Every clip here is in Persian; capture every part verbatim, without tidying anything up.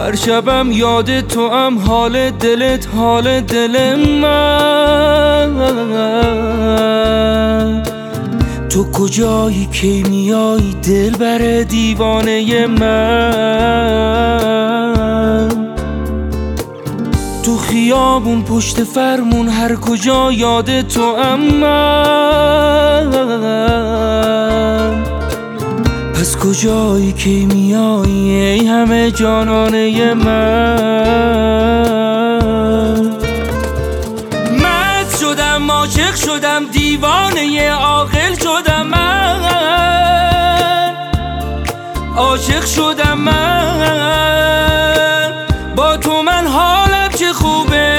هر شبم یاد تو هم، حال دلت حال دل من. تو کجایی کی میایی دل بر دیوانه من؟ تو خیابون پشت فرمون هر کجا یاد تو هم من. پس کجایی کی میایی ای همه جانانه من؟ مست شدم عاشق شدم دیوانه عاقل شدم من. عاشق شدم من با تو، من حالم چه خوبه.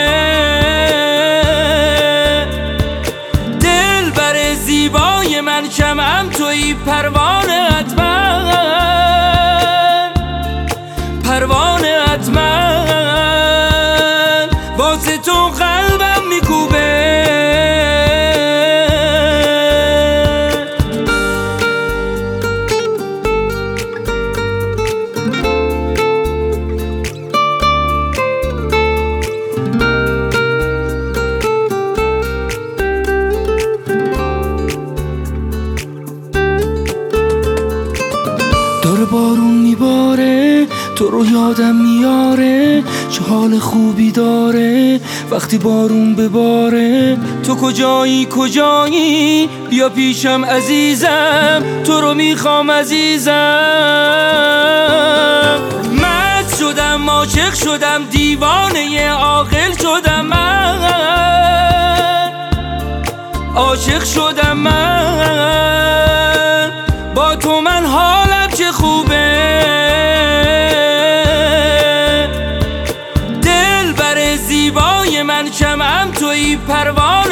دل بر زیبای من شمعم توی پروانه‌ات من. پروانه‌ات من واسه تو قلبم میکوبه. داره بارون میباره تو رو یادم میاره، چه حال خوبی داره وقتی بارون بباره. تو کجایی کجایی بیا پیشم عزیزم، تو رو میخوام عزیزم. مست شدم عاشق شدم دیوانه عاقل شدم من. عاشق شدم من با تو، من حالم چه خوبه. دل بر زیبای من شمعم توی پروانه